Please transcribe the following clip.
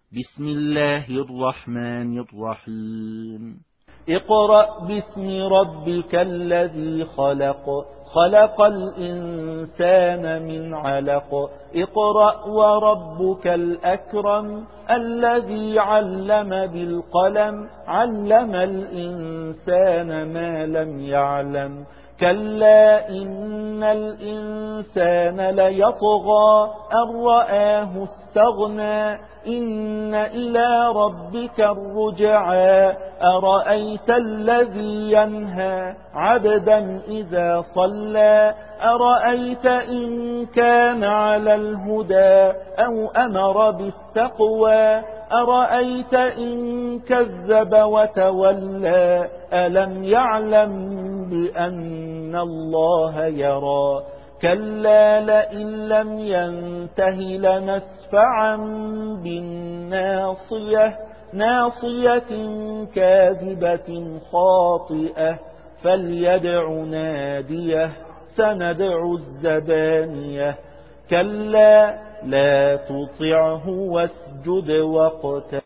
بسم الله الرحمن الرحيم اقرأ باسم ربك الذي خلق خلق الإنسان من علق اقرأ وربك الأكرم الذي علم بالقلم علم الإنسان ما لم يعلم كلا إن الإنسان ليطغى أن رآه استغنى إن إلى ربك الرجعى أرأيت الذي ينهى عبدا إذا صلى أرأيت إن كان على الهدى أو أمر بالتقوى أرأيت إن كذب وتولى ألم يعلم بأن الله يرى كلا لئن لم ينته لنسفعا بالناصية ناصية كاذبة خاطئة فليدع ناديه سندع الزبانية كلا لا تطعه واسجد واقترب